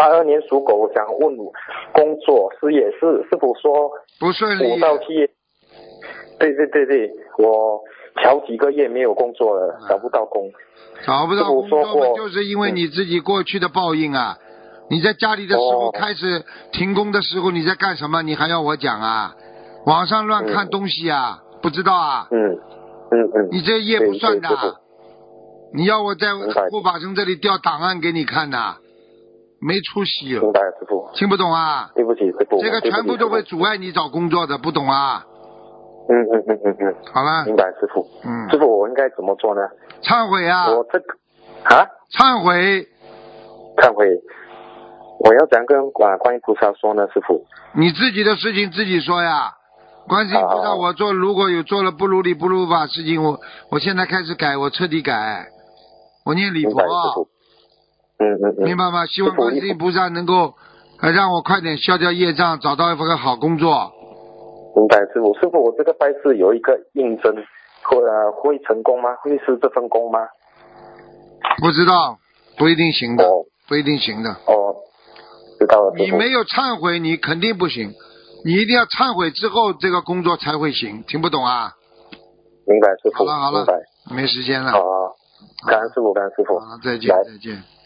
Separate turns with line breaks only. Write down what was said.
82年属狗，我想问工作事业是否说
不顺利
5到7月？对，我好几个月没有工作了，找不到工。
找不到工
师傅说
作嘛，
过
就是因为你自己过去的报应啊！你在家里的时候开始停工的时候，你在干什么？你还要我讲啊？网上乱看东西啊？不知道啊？你这业不算的。你要我在护法神这里调档案给你看的，没出息。
明白，师傅。
听不懂啊？
对不起，师傅。
这个全部都会阻碍你找工作的，不懂啊？好了。
明白，师傅。师傅，我应该怎么做呢？
忏悔啊！
我这个啊？
忏悔。
我要怎样跟观音菩萨说呢，师傅？
你自己的事情自己说呀。观世音菩萨，我如果有做了不如理不如法事情，我现在开始改，我彻底改，我念礼佛。明白吗？希望观世音菩萨能够让我快点消掉业障，找到一份好工作。
明白，师傅。师傅，我这个拜师有一个应征，会成功吗？会是这份工吗？
不知道，不一定行的，不一定行的。
知道了。
你没有忏悔，你肯定不行。你一定要忏悔之后，这个工作才会行。听不懂啊？
明白，师傅。
好了，
明白。
没时间了。
好，感恩师傅，感恩师傅。
好了，再见。